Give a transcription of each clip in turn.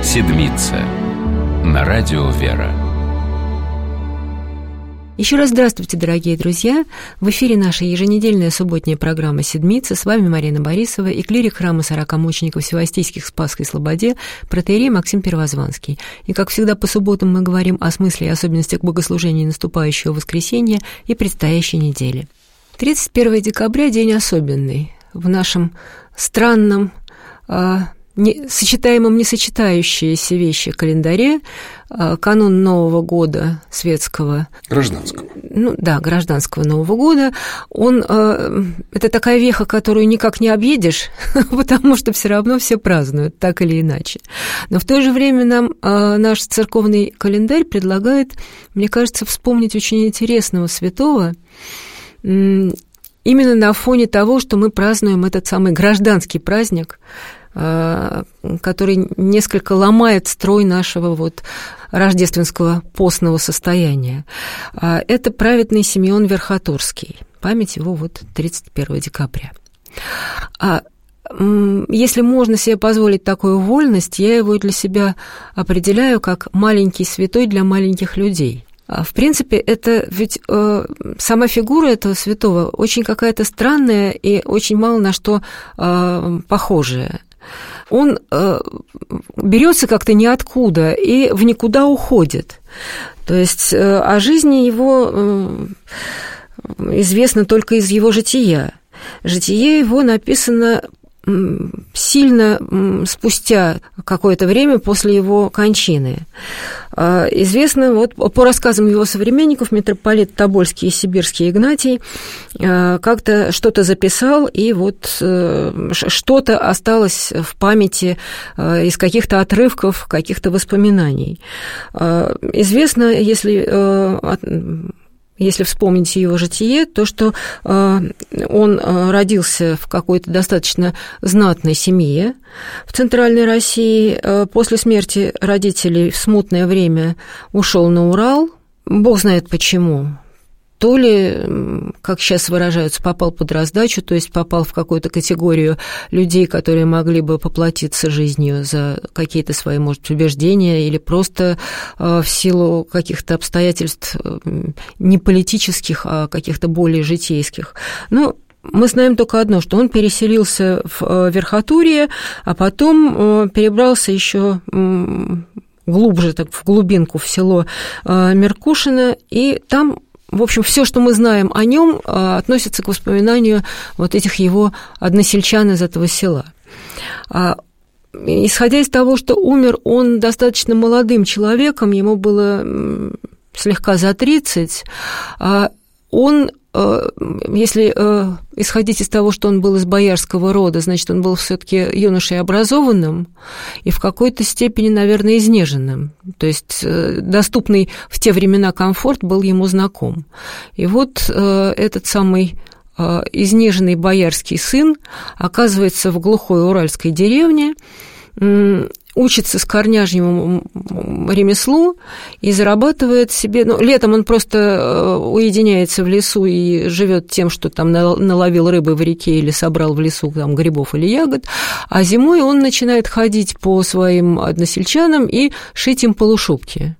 Седмица на радио «Вера». Еще раз здравствуйте, дорогие друзья! В эфире наша еженедельная субботняя программа «Седмица». С вами Марина Борисова и клирик храма 40 мучеников Всевоістійських в Спасской Слободе протоиерей Максим Первозванский. И, как всегда, по субботам мы говорим о смысле и особенностях богослужения наступающего воскресенья и предстоящей недели. 31 декабря – день особенный. В нашем странном, сочетаемом, несочетающиеся вещи календаре, канун Нового года светского. Гражданского. Гражданского Нового года. Это такая веха, которую никак не объедешь, потому что все равно все празднуют, так или иначе. Но в то же время нам наш церковный календарь предлагает, мне кажется, вспомнить очень интересного святого, именно на фоне того, что мы празднуем этот самый гражданский праздник, который несколько ломает строй нашего рождественского постного состояния. Это праведный Симеон Верхотурский. Память его 31 декабря. Если можно себе позволить такую вольность, я его для себя определяю как маленький святой для маленьких людей. В принципе, это ведь сама фигура этого святого очень какая-то странная и очень мало на что похожая. Он берется как-то ниоткуда и в никуда уходит. То есть о жизни его известно только из его жития. Житие его написано сильно спустя какое-то время после его кончины. Известно по рассказам его современников, митрополит Тобольский и Сибирский Игнатий как-то что-то записал, и что-то осталось в памяти из каких-то отрывков, каких-то воспоминаний. Известно, если вспомнить его житие, то, что он родился в какой-то достаточно знатной семье в Центральной России. После смерти родителей в смутное время ушел на Урал. Бог знает почему. То ли, как сейчас выражаются, попал под раздачу, то есть попал в какую-то категорию людей, которые могли бы поплатиться жизнью за какие-то свои, может, убеждения, или просто в силу каких-то обстоятельств не политических, а каких-то более житейских. Мы знаем только одно, что он переселился в Верхотурье, а потом перебрался еще глубже, так, в глубинку, в село Меркушино, и там, в общем, все, что мы знаем о нем, относится к воспоминанию этих его односельчан из этого села. Исходя из того, что умер он достаточно молодым человеком, ему было слегка за 30, он, если исходить из того, что он был из боярского рода, значит, он был все-таки юношей образованным и в какой-то степени, наверное, изнеженным. То есть доступный в те времена комфорт был ему знаком. И этот самый изнеженный боярский сын оказывается в глухой уральской деревне, учится скорняжьему ремеслу и зарабатывает себе... летом он просто уединяется в лесу и живет тем, что там наловил рыбы в реке или собрал в лесу там грибов или ягод, а зимой он начинает ходить по своим односельчанам и шить им полушубки.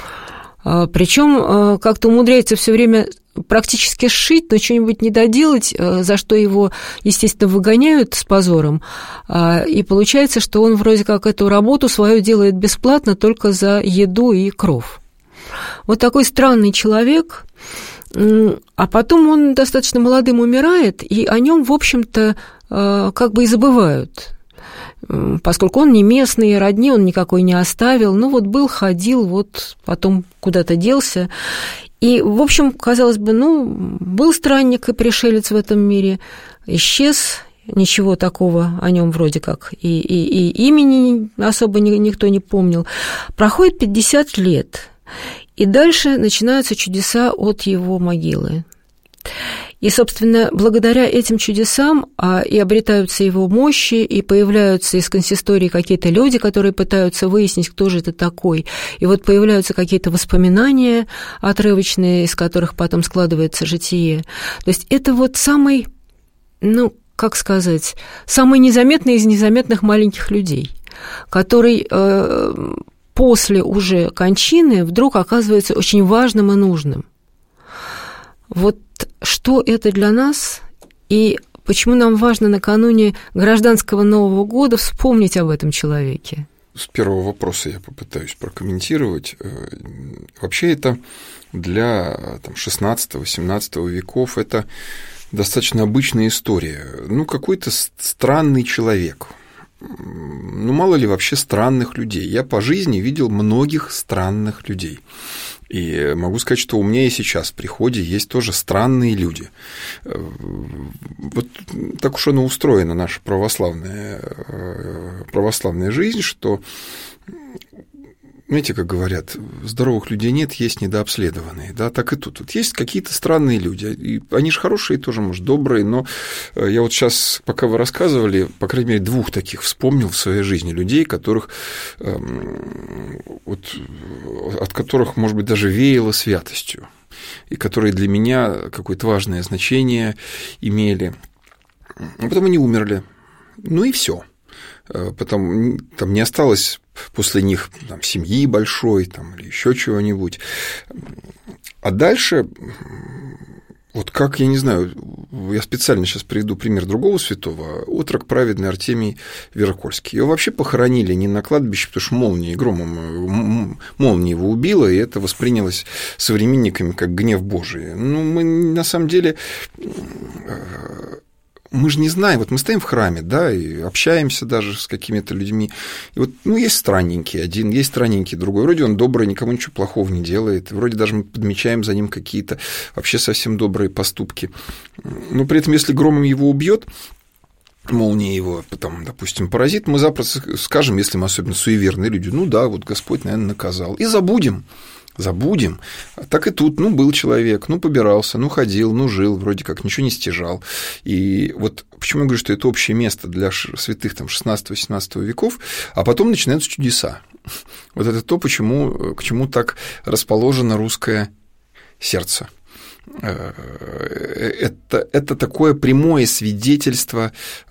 Причем как-то умудряется все время практически сшить, но что-нибудь не доделать, за что его, естественно, выгоняют с позором. И получается, что он вроде как эту работу свою делает бесплатно только за еду и кров. Такой странный человек. А потом он достаточно молодым умирает, и о нем, в общем-то, как бы и забывают. Поскольку он не местный, родни он никакой не оставил. Был, ходил, потом куда-то делся. И, в общем, казалось бы, был странник и пришелец в этом мире, исчез, ничего такого о нем вроде как и имени особо никто не помнил. Проходит 50 лет, и дальше начинаются чудеса от его могилы. И, собственно, благодаря этим чудесам и обретаются его мощи, и появляются из консистории какие-то люди, которые пытаются выяснить, кто же это такой. И появляются какие-то воспоминания отрывочные, из которых потом складывается житие. То есть это самый, самый незаметный из незаметных маленьких людей. который после уже кончины вдруг оказывается очень важным и нужным. Вот что это для нас, и почему нам важно накануне гражданского Нового года вспомнить об этом человеке? С первого вопроса я попытаюсь прокомментировать. Вообще это для 16-18 веков это достаточно обычная история. Какой-то странный человек. Мало ли вообще странных людей. Я по жизни видел многих странных людей. И могу сказать, что у меня и сейчас в приходе есть тоже странные люди. Вот так уж оно устроено, наша православная жизнь, что, знаете, как говорят, здоровых людей нет, есть недообследованные. Да, так и тут. Вот есть какие-то странные люди. И они же хорошие тоже, может, добрые, но я вот сейчас, пока вы рассказывали, по крайней мере, 2 таких вспомнил в своей жизни людей, которых, от которых, может быть, даже веяло святостью, и которые для меня какое-то важное значение имели. А потом они умерли. И все. Потом там не осталось после них семьи большой или еще чего-нибудь. А дальше, вот как, я не знаю, я специально сейчас приведу пример другого святого, отрок праведный Артемий Веракольский. Его вообще похоронили не на кладбище, потому что молния его убила, и это воспринялось современниками как гнев Божий. Мы на самом деле... Мы же не знаем, вот мы стоим в храме, да, и общаемся даже с какими-то людьми, и вот, есть странненький один, есть странненький другой, вроде он добрый, никому ничего плохого не делает, вроде даже мы подмечаем за ним какие-то вообще совсем добрые поступки, но при этом, если громом его убьет, молния его потом, допустим, поразит, мы запросто скажем, если мы особенно суеверные люди, вот Господь, наверное, наказал, и забудем. Так и тут, был человек, побирался, ходил, жил, вроде как ничего не стяжал. И вот почему я говорю, что это общее место для святых 16-18 веков, а потом начинаются чудеса. Вот это то, к чему так расположено русское сердце. Это такое прямое свидетельство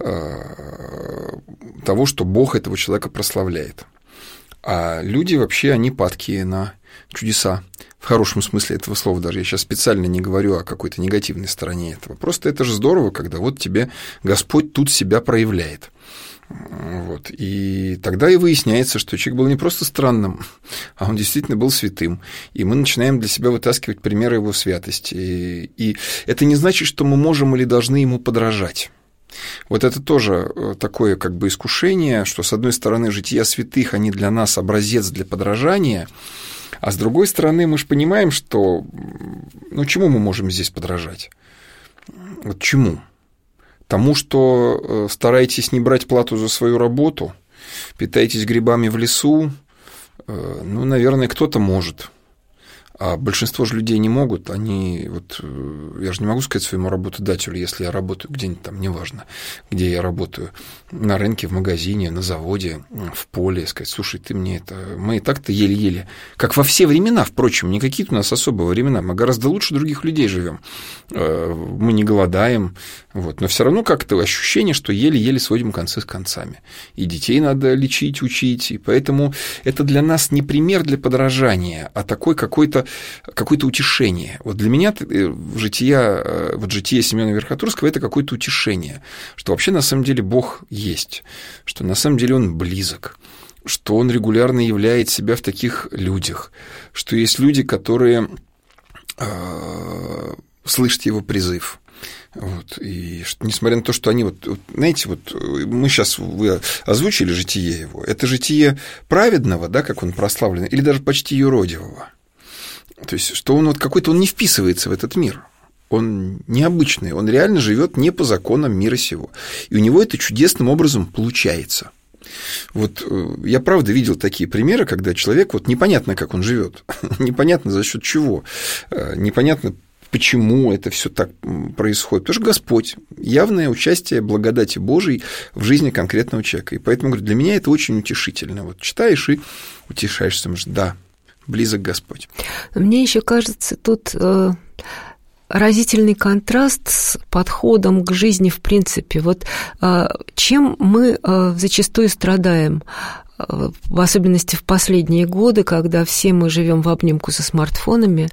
того, что Бог этого человека прославляет. А люди вообще, они падкие на чудеса, в хорошем смысле этого слова даже. Я сейчас специально не говорю о какой-то негативной стороне этого. Просто это же здорово, когда вот тебе Господь тут себя проявляет. И тогда и выясняется, что человек был не просто странным, а он действительно был святым. И мы начинаем для себя вытаскивать примеры его святости. И это не значит, что мы можем или должны ему подражать. Вот это тоже такое искушение, что, с одной стороны, жития святых, они для нас образец для подражания, а с другой стороны, мы же понимаем, что чему мы можем здесь подражать? Вот чему? Тому, что стараетесь не брать плату за свою работу, питаетесь грибами в лесу, наверное, кто-то может. А большинство же людей не могут, я же не могу сказать своему работодателю, если я работаю где-нибудь неважно, где я работаю, на рынке, в магазине, на заводе, в поле, сказать, слушай, мы и так-то еле-еле, как во все времена, впрочем, не какие-то у нас особые времена, мы гораздо лучше других людей живем, мы не голодаем, но все равно как-то ощущение, что еле-еле сводим концы с концами, и детей надо лечить, учить, и поэтому это для нас не пример для подражания, а такой какое-то утешение. Вот для меня житие Симеона Верхотурского – это какое-то утешение, что вообще на самом деле Бог есть, что на самом деле Он близок, что Он регулярно являет себя в таких людях, что есть люди, которые слышат Его призыв. И несмотря на то, что они, знаете, мы сейчас, вы озвучили житие его, это житие праведного, да, как он прославлен, или даже почти юродивого. То есть, что он какой-то, он не вписывается в этот мир. Он необычный, он реально живет не по законам мира сего. И у него это чудесным образом получается. Я правда видел такие примеры, когда человек, непонятно, как он живет, непонятно за счет чего, непонятно, почему это все так происходит. Потому что Господь, явное участие благодати Божией в жизни конкретного человека. И поэтому, говорю, для меня это очень утешительно. Читаешь и утешаешься, да, близок Господь. Мне еще кажется, тут разительный контраст с подходом к жизни в принципе. Вот чем мы зачастую страдаем, в особенности в последние годы, когда все мы живем в обнимку со смартфонами.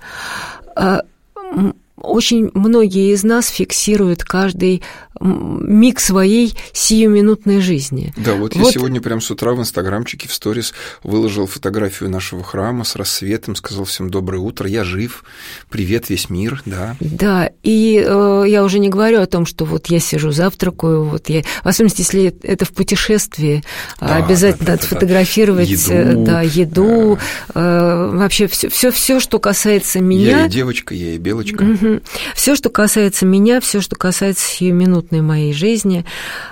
Очень многие из нас фиксируют каждый миг своей сиюминутной жизни. Да, вот я сегодня прям с утра в инстаграмчике, в сторис выложил фотографию нашего храма с рассветом, сказал всем доброе утро, я жив, привет весь мир, да. Да, и я уже не говорю о том, что вот я сижу, завтракаю, вот я, в особенности, если это в путешествии, да, обязательно надо фотографировать еду, вообще все, что касается меня. Я и девочка, я и белочка. Угу. Все, что касается меня, все, что касается сиюминутной моей жизни.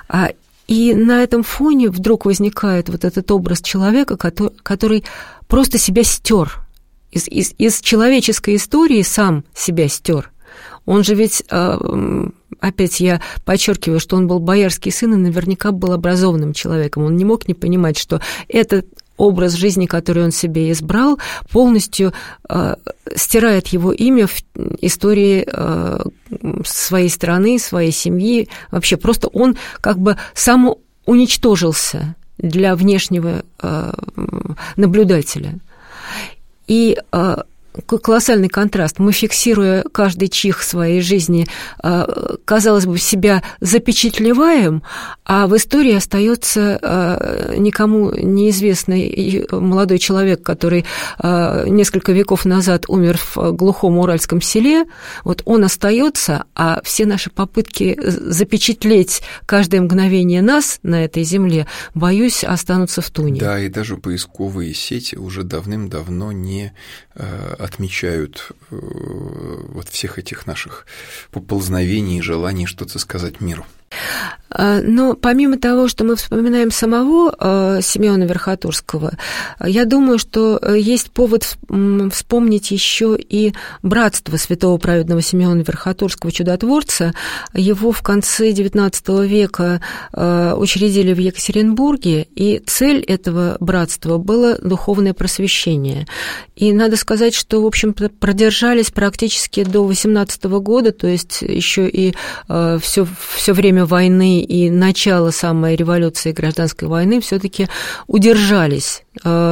И на этом фоне вдруг возникает вот этот образ человека, который просто себя стер. Из человеческой истории сам себя стер. Он же ведь, опять я подчеркиваю, что он был боярский сын и наверняка был образованным человеком. Он не мог не понимать, что этот образ жизни, который он себе избрал, полностью стирает его имя в истории своей страны, своей семьи. Вообще просто он как бы самоуничтожился для внешнего наблюдателя. И колоссальный контраст. Мы, фиксируя каждый чих своей жизни, казалось бы, себя запечатлеваем, а в истории остается никому неизвестный молодой человек, который несколько веков назад умер в глухом уральском селе. Вот он остается, а все наши попытки запечатлеть каждое мгновение нас на этой земле, боюсь, останутся в туне. Да, и даже поисковые сети уже давным-давно не отмечают вот всех этих наших поползновений и желаний что-то сказать миру. Но помимо того, что мы вспоминаем самого Симеона Верхотурского, я думаю, что есть повод вспомнить еще и братство святого праведного Симеона Верхотурского, чудотворца. Его в конце XIX века учредили в Екатеринбурге, и цель этого братства было духовное просвещение. И надо сказать, что, в общем-то, продержались практически до 18 года, то есть еще и все время войны и начало самой революции, гражданской войны все-таки удержались,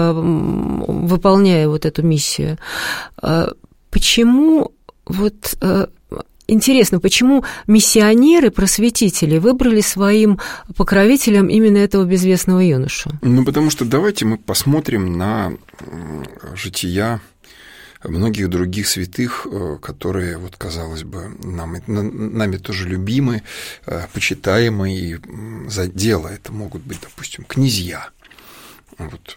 выполняя вот эту миссию. Почему, вот интересно, почему миссионеры, просветители выбрали своим покровителем именно этого безвестного юношу? Ну, потому что давайте мы посмотрим на жития многих других святых, которые, вот, казалось бы, нами тоже любимы, почитаемы, и за дело это могут быть, допустим, князья. Вот.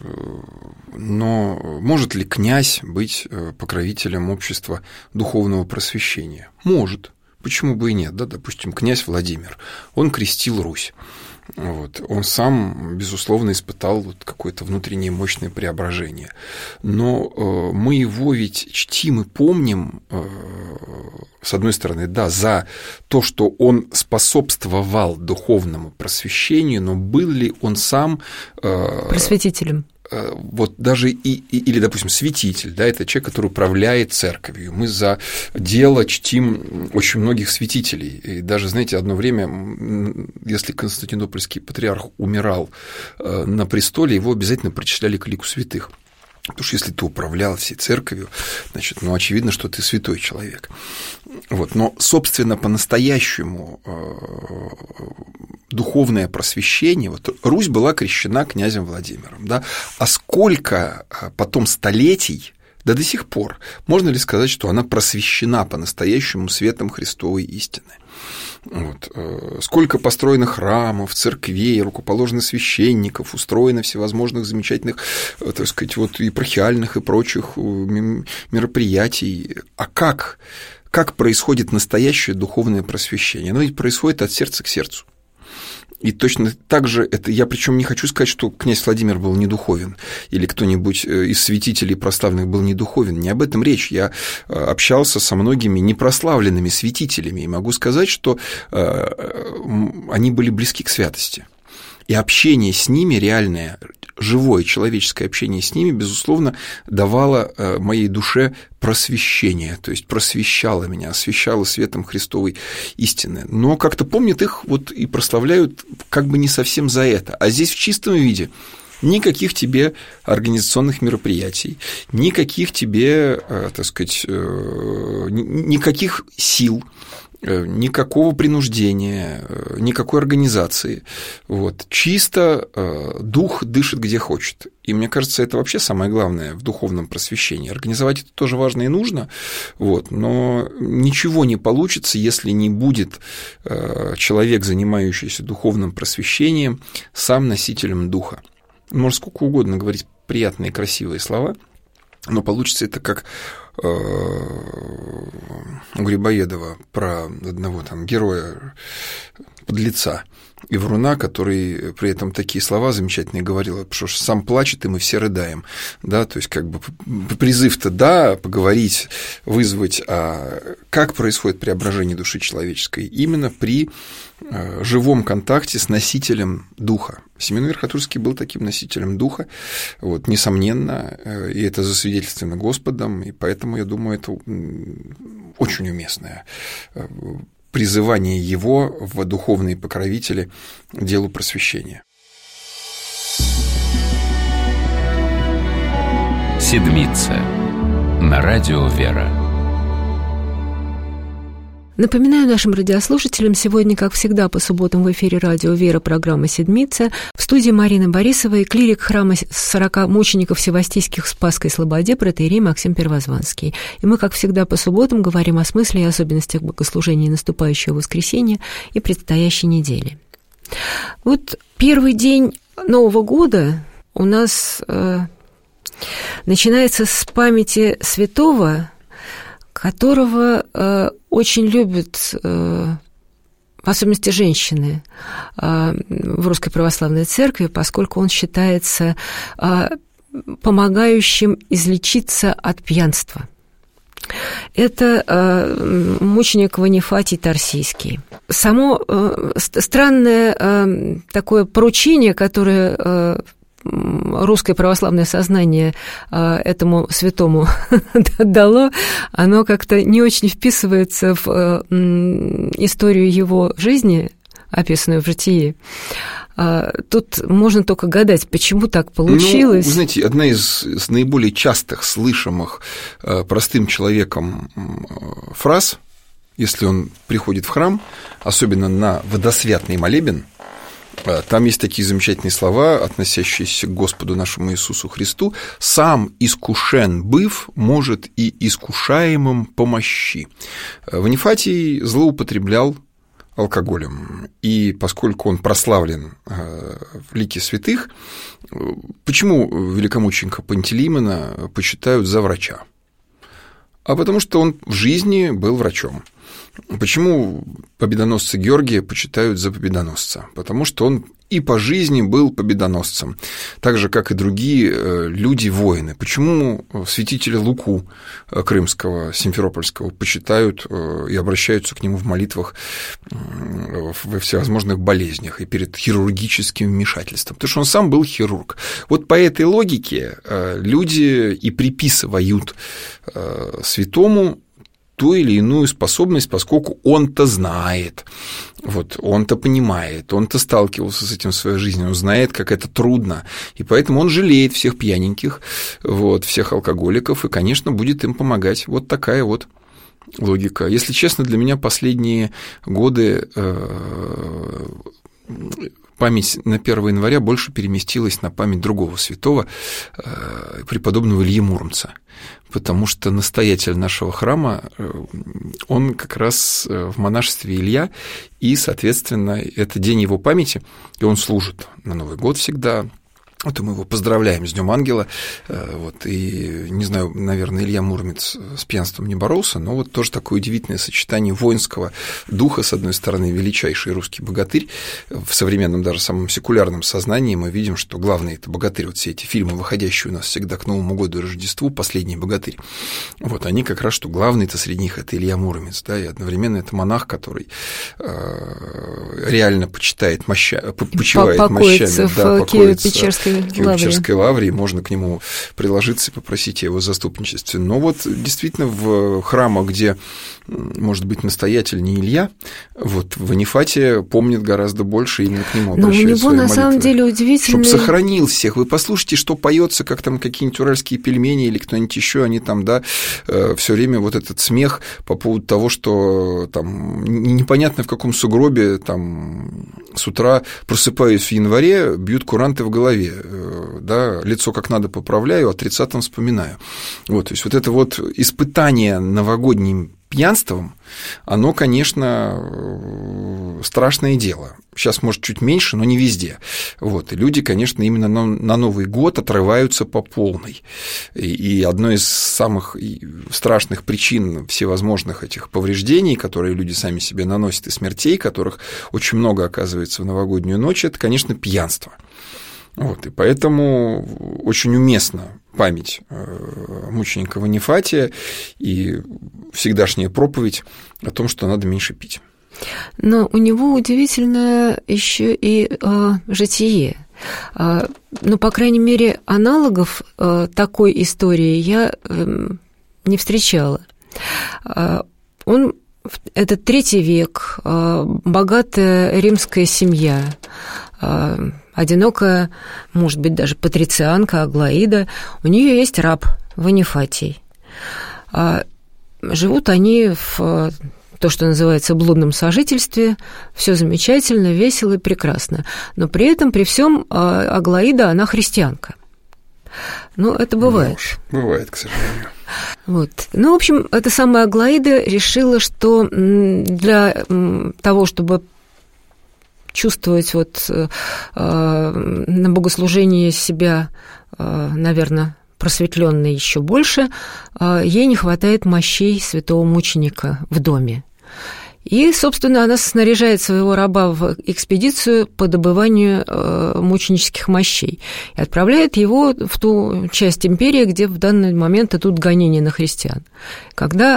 Но может ли князь быть покровителем общества духовного просвещения? Может. Почему бы и нет? Да? Допустим, князь Владимир, он крестил Русь. Вот. Он сам, безусловно, испытал вот какое-то внутреннее мощное преображение. Но мы его ведь чтим и помним, с одной стороны, да, за то, что он способствовал духовному просвещению, но был ли он сам просветителем? Вот даже или, допустим, святитель, да, это человек, который управляет церковью. Мы за дело чтим очень многих святителей. И даже, знаете, одно время, если Константинопольский патриарх умирал на престоле, его обязательно причисляли к лику святых. Потому что если ты управлял всей церковью, значит, ну, очевидно, что ты святой человек. Вот. Но, собственно, по-настоящему духовное просвещение, вот Русь была крещена князем Владимиром, да, а сколько потом столетий, да до сих пор, можно ли сказать, что она просвещена по-настоящему светом Христовой истины? Вот. Сколько построено храмов, церквей, рукоположено священников, устроено всевозможных замечательных, так сказать, вот и епархиальных, и прочих мероприятий. А как происходит настоящее духовное просвещение? Оно ведь происходит от сердца к сердцу. И точно так же это я, причем не хочу сказать, что князь Владимир был недуховен, или кто-нибудь из святителей прославленных был недуховен. Не об этом речь. Я общался со многими непрославленными святителями, и могу сказать, что они были близки к святости. И общение с ними, реальное, живое человеческое общение с ними, безусловно, давало моей душе просвещение, то есть просвещало меня, освещало светом Христовой истины. Но как-то помнят их вот и прославляют как бы не совсем за это. А здесь в чистом виде никаких тебе организационных мероприятий, никаких тебе, так сказать, никаких сил, никакого принуждения, никакой организации. Вот. Чисто дух дышит где хочет. И мне кажется, это вообще самое главное в духовном просвещении. Организовать это тоже важно и нужно, вот, но ничего не получится, если не будет человек, занимающийся духовным просвещением, сам носителем духа. Можно сколько угодно говорить приятные, красивые слова, но получится это как у Грибоедова про одного там героя, подлеца и вруна, который при этом такие слова замечательные говорил, что сам плачет, и мы все рыдаем, да, то есть как бы призыв-то, да, поговорить, вызвать, а как происходит преображение души человеческой? Именно при живом контакте с носителем духа. Симеон Верхотурский был таким носителем духа, вот, несомненно, и это засвидетельствовано Господом, и поэтому, я думаю, это очень уместное призывание его в духовные покровители делу просвещения. Седмица на радио «Вера». Напоминаю нашим радиослушателям, сегодня, как всегда, по субботам в эфире радио «Вера» программа «Седмица». В студии Марины Борисовой, клирик храма 40 мучеников Севастийских в Спасской Слободе, протоиерей Максим Первозванский. И мы, как всегда, по субботам говорим о смысле и особенностях богослужения наступающего воскресенья и предстоящей недели. Вот первый день Нового года у нас начинается с памяти святого, которого очень любят, в особенности женщины, в Русской Православной Церкви, поскольку он считается помогающим излечиться от пьянства. Это мученик Ванифатий Тарсийский. Само странное такое поручение, которое русское православное сознание этому святому дало, оно как-то не очень вписывается в историю его жизни, описанную в житии. Тут можно только гадать, почему так получилось. Ну, вы знаете, одна из наиболее частых слышимых простым человеком фраз, если он приходит в храм, особенно на водосвятный молебен, там есть такие замечательные слова, относящиеся к Господу нашему Иисусу Христу: «Сам искушен быв, может и искушаемым помощи». Ванифатий злоупотреблял алкоголем, и поскольку он прославлен в лике святых, почему великомученика Пантелеймона почитают за врача? А потому что он в жизни был врачом. Почему победоносца Георгия почитают за победоносца? Потому что он и по жизни был победоносцем, так же, как и другие люди-воины. Почему святителя Луку Крымского, Симферопольского почитают и обращаются к нему в молитвах во всевозможных болезнях и перед хирургическим вмешательством? Потому что он сам был хирург. Вот по этой логике люди и приписывают святому ту или иную способность, поскольку он-то знает, вот, он-то понимает, он-то сталкивался с этим в своей жизни, он знает, как это трудно, и поэтому он жалеет всех пьяненьких, вот, всех алкоголиков, и, конечно, будет им помогать. Вот такая вот логика. Если честно, для меня последние годы память на 1 января больше переместилась на память другого святого, преподобного Ильи Муромца, потому что настоятель нашего храма, он как раз в монашестве Илья, и, соответственно, это день его памяти, и он служит на Новый год всегда, Вот и мы его поздравляем с Днем Ангела. Вот, и, не знаю, наверное, Илья Муромец с пьянством не боролся, но вот тоже такое удивительное сочетание воинского духа, с одной стороны, величайший русский богатырь. В современном, даже самом секулярном сознании мы видим, что главный – это богатырь. Вот все эти фильмы, выходящие у нас всегда к Новому году и Рождеству, «Последний богатырь», вот они как раз, что главный-то среди них – это Илья Муромец, да, и одновременно это монах, который реально почитает почивает мощами, да, покоится в Киево-Печерской лавре, можно к нему приложиться и попросить о его заступничестве. Но вот действительно в храмах, где, может быть, настоятель не Илья, вот в Анифате помнит гораздо больше, именно к нему обращают свои молитвы. Но у него, на самом деле, удивительно... Чтобы сохранил всех. Вы послушайте, что поется, как там какие-нибудь уральские пельмени или кто-нибудь еще, они там, да, все время вот этот смех по поводу того, что там непонятно в каком сугробе там с утра просыпаюсь в январе, бьют куранты в голове, да, лицо как надо поправляю, а 30-м вспоминаю. Вот, то есть вот это вот испытание новогодним пьянством, оно, конечно, страшное дело. Сейчас, может, чуть меньше, но не везде. Вот. И люди, конечно, именно на Новый год отрываются по полной. И одной из самых страшных причин всевозможных этих повреждений, которые люди сами себе наносят, и смертей, которых очень много оказывается в новогоднюю ночь, это, конечно, пьянство. Вот, и поэтому очень уместна память мученика в Анифате и всегдашняя проповедь о том, что надо меньше пить. Но у него удивительное еще и житие. Ну, по крайней мере, аналогов такой истории я не встречала. Это III век, богатая римская семья, одинокая, может быть, даже патрицианка Аглаида, у нее есть раб Ванифатий. Живут они в то, что называется блудном сожительстве, все замечательно, весело и прекрасно. Но при этом, при всем, Аглаида, она христианка. Ну, это бывает. Бывает, к сожалению. Вот. Ну, в общем, эта самая Аглаида решила, что для того, чтобы чувствовать вот на богослужении себя, наверное, просветленной еще больше, ей не хватает мощей святого мученика в доме. И, собственно, она снаряжает своего раба в экспедицию по добыванию мученических мощей и отправляет его в ту часть империи, где в данный момент идут гонения на христиан. Когда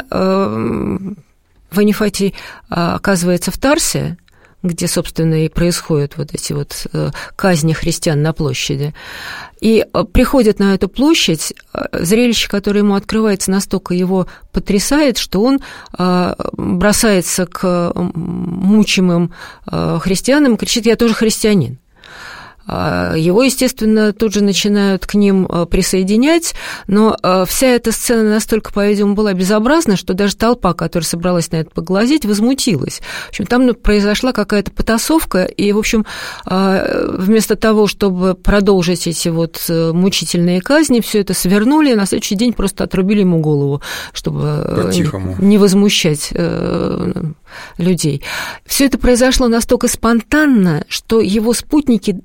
Ванифатий оказывается в Тарсе, где, собственно, и происходят вот эти вот казни христиан на площади, и приходит на эту площадь, зрелище, которое ему открывается, настолько его потрясает, что он бросается к мучимым христианам и кричит: «Я тоже христианин». Его, естественно, тут же начинают к ним присоединять, но вся эта сцена настолько, по-видимому, была безобразна, что даже толпа, которая собралась на это поглазеть, возмутилась. В общем, там произошла какая-то потасовка, и, в общем, вместо того, чтобы продолжить эти вот мучительные казни, все это свернули, и на следующий день просто отрубили ему голову, чтобы не возмущать людей. Все это произошло настолько спонтанно, что его спутники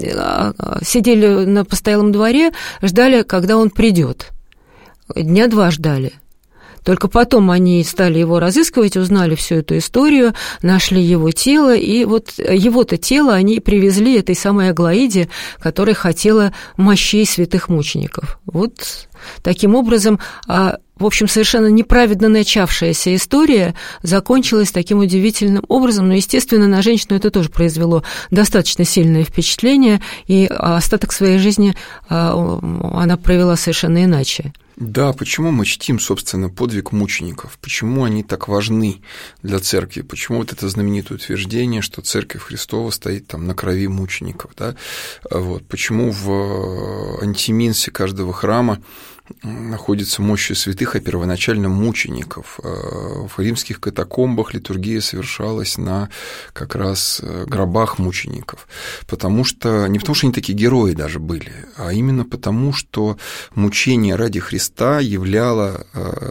сидели на постоялом дворе, ждали, когда он придет. Дня 2 ждали. Только потом они стали его разыскивать, узнали всю эту историю, нашли его тело, и вот его-то тело они привезли этой самой Аглаиде, которая хотела мощей святых мучеников. Вот таким образом, в общем, совершенно неправедно начавшаяся история закончилась таким удивительным образом, но, естественно, на женщину это тоже произвело достаточно сильное впечатление, и остаток своей жизни она провела совершенно иначе. Да, почему мы чтим, собственно, подвиг мучеников? Почему они так важны для церкви? Почему вот это знаменитое утверждение, что церковь Христова стоит там на крови мучеников? Да? Вот. Почему в антиминсе каждого храма находится мощи святых, а первоначально мучеников? В римских катакомбах литургия совершалась на как раз гробах мучеников. Не потому что они такие герои даже были, а именно потому, что мучение ради Христа являло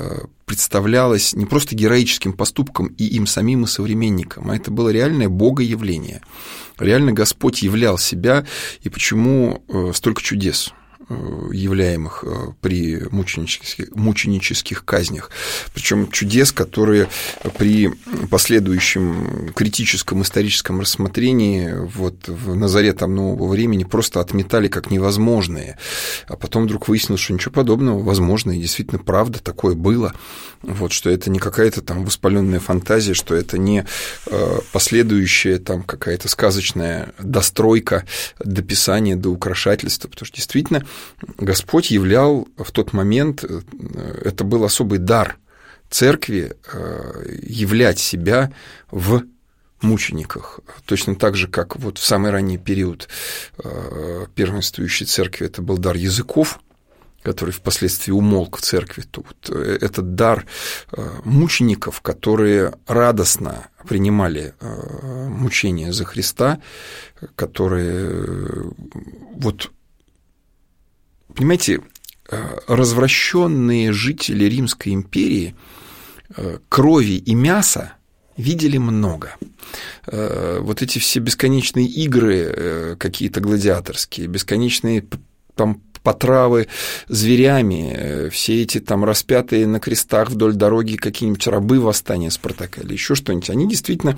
представлялось не просто героическим поступком и им самим, и современникам, а это было реальное богоявление. Реально Господь являл себя, и почему столько чудес являемых при мученических казнях. Причем чудес, которые при последующем критическом историческом рассмотрении вот на заре там нового времени просто отметали как невозможные. А потом вдруг выяснилось, что ничего подобного возможно, и действительно правда такое было. Вот, что это не какая-то там воспаленная фантазия, что это не последующая там какая-то сказочная достройка, дописание, доукрашательство, потому что действительно Господь являл в тот момент, это был особый дар церкви являть себя в мучениках. Точно так же, как вот в самый ранний период первенствующей церкви это был дар языков, который впоследствии умолк в церкви, то вот этот дар мучеников, которые радостно принимали мучения за Христа, которые вот, понимаете, развращенные жители Римской империи крови и мяса видели много. Вот эти все бесконечные игры какие-то гладиаторские, бесконечные там потравы зверями, все эти там распятые на крестах вдоль дороги какие-нибудь рабы восстания Спартака или еще что-нибудь, они действительно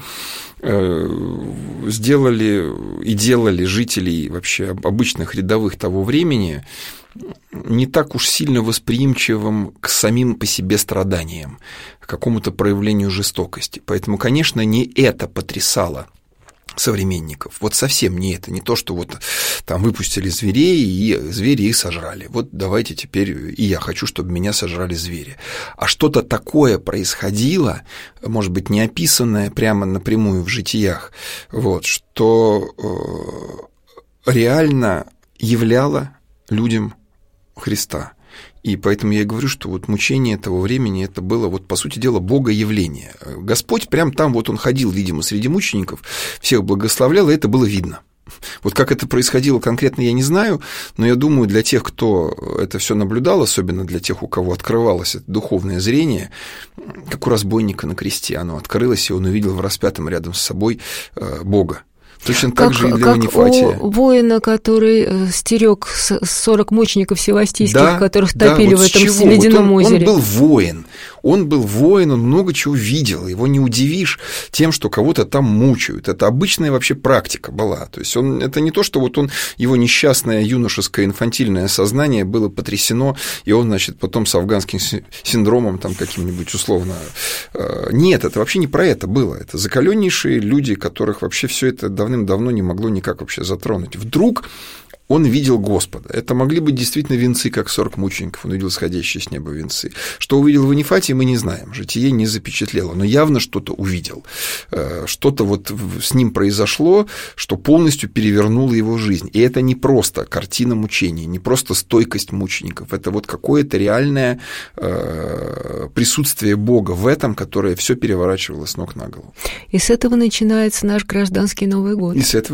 сделали и делали жителей вообще обычных рядовых того времени не так уж сильно восприимчивым к самим по себе страданиям, к какому-то проявлению жестокости. Поэтому, конечно, не это потрясало современников. Вот совсем не это. Не то, что вот там выпустили зверей, и звери их сожрали. Вот давайте теперь и я хочу, чтобы меня сожрали звери. А что-то такое происходило, может быть, не описанное прямо напрямую в житиях, вот, что реально являло людям Христа. И поэтому я и говорю, что вот мучение того времени это было, вот, по сути дела, богоявление. Господь прям там вот он ходил, видимо, среди мучеников, всех благословлял, и это было видно. Вот как это происходило конкретно, я не знаю, но я думаю, для тех, кто это все наблюдал, особенно для тех, у кого открывалось это духовное зрение, как у разбойника на кресте, оно открылось, и он увидел в распятом рядом с собой Бога. Точно так же и для Ванифатия. Как у воина, который стерег 40 мучеников севастийских, которых топили вот в этом ледяном озере. Он был воин, он много чего видел. Его не удивишь тем, что кого-то там мучают. Это обычная вообще практика была. То есть это не то, что вот его несчастное юношеское инфантильное сознание было потрясено, и он, значит, потом с афганским синдромом там каким-нибудь условно. Нет, это вообще не про это было. Это закаленнейшие люди, которых вообще все это давным-давно не могло никак вообще затронуть. Вдруг он видел Господа. Это могли быть действительно венцы, как 40 мучеников. Он увидел сходящие с неба венцы. Что увидел в Ванифатии, мы не знаем. Житие не запечатлело. Но явно что-то увидел. Что-то вот с ним произошло, что полностью перевернуло его жизнь. И это не просто картина мучений, не просто стойкость мучеников. Это вот какое-то реальное присутствие Бога в этом, которое все переворачивало с ног на голову. И с этого начинается наш гражданский Новый год.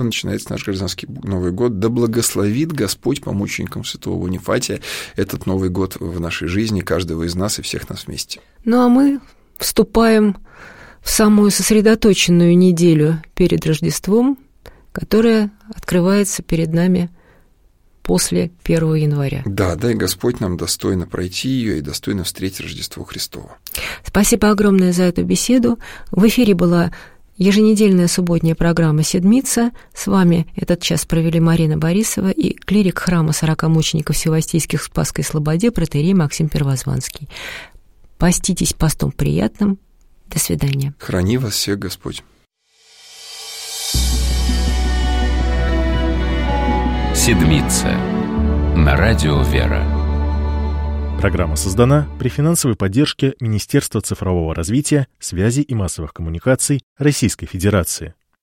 Да благословит Господь по мученикам святого Ванифатия этот Новый год в нашей жизни, каждого из нас и всех нас вместе. Ну, а мы вступаем в самую сосредоточенную неделю перед Рождеством, которая открывается перед нами после 1 января. Да, дай Господь нам достойно пройти ее и достойно встретить Рождество Христово. Спасибо огромное за эту беседу. В эфире была еженедельная субботняя программа «Седмица». С вами этот час провели Марина Борисова и клирик храма 40 мучеников севастийских в Спасской Слободе протоиерей Максим Первозванский. Поститесь постом приятным. До свидания. Храни вас всех Господь. «Седмица» на радио «Вера». Программа создана при финансовой поддержке Министерства цифрового развития, связи и массовых коммуникаций Российской Федерации.